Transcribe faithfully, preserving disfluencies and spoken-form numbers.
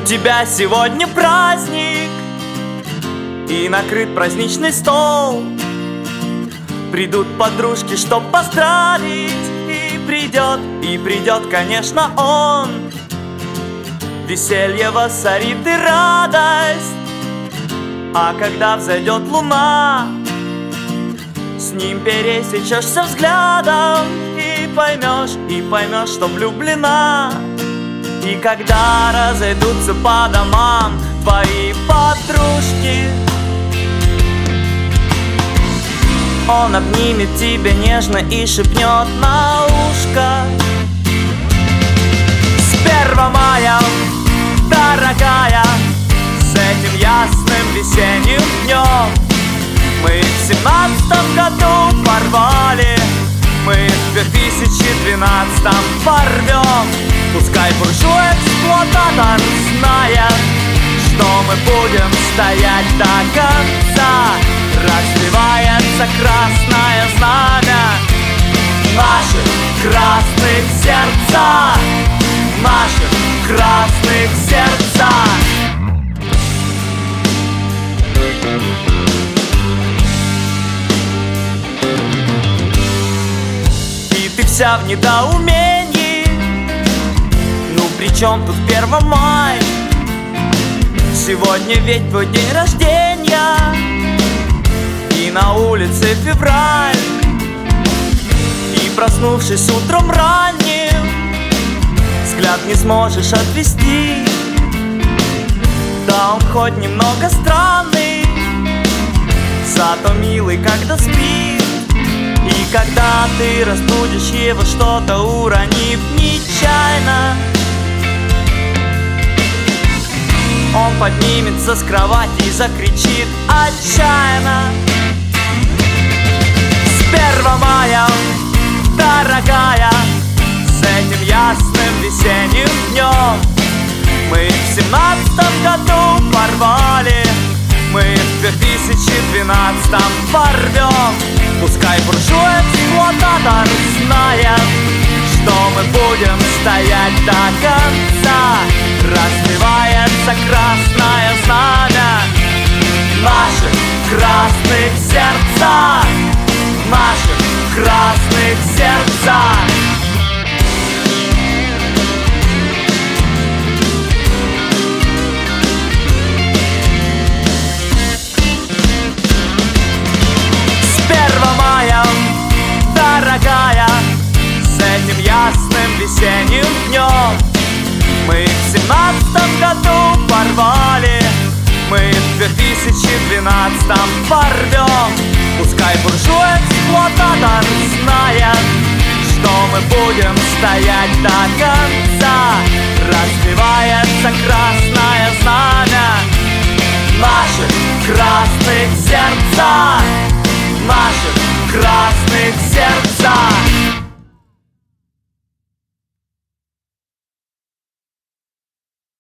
тебя сегодня праздник, и накрыт праздничный стол. Придут подружки, чтоб поздравить, и придет, и придет, конечно, он. Веселье воцарит и радость, а когда взойдет луна, с ним пересечешься взглядом и поймешь, и поймешь, что влюблена. И когда разойдутся по домам твои подружки, он обнимет тебя нежно и шепнет на ушко: с первого мая, дорогая, с этим ясным весенним днем. Мы в семнадцатом году порвали, мы в две тысячи двенадцатом порвем. Пускай буржуй-эксплуататор знает, что мы будем стоять до конца. Развивается красное знамя наших красных сердца, наших красных сердца. И ты вся в недоумении, ну при чем тут первое мая? Сегодня ведь твой день рождения, и на улице февраль. И проснувшись утром ранним, взгляд не сможешь отвести. Да он хоть немного странный, зато милый, когда спит. И когда ты разбудишь его, что-то уронив нечаянно, он поднимется с кровати и закричит отчаянно: с первого мая, дорогая, с этим ясным весенним днем. Мы в семнадцатом году порвали, мы в две тысячи двенадцатом порвем. Пускай буржуй-эксплуататор знает, что мы будем стоять до конца. Развивается красное знамя наших красных сердца, наших красных сердца. С первого мая, дорогая, с этим ясным весенним днем. Мы в семнадцатом году порвали, мы в две тысячи двенадцатом порвем. Пускай буржуй-эксплуататор знает, что мы будем стоять до конца. Развивается красное знамя наших красных сердца,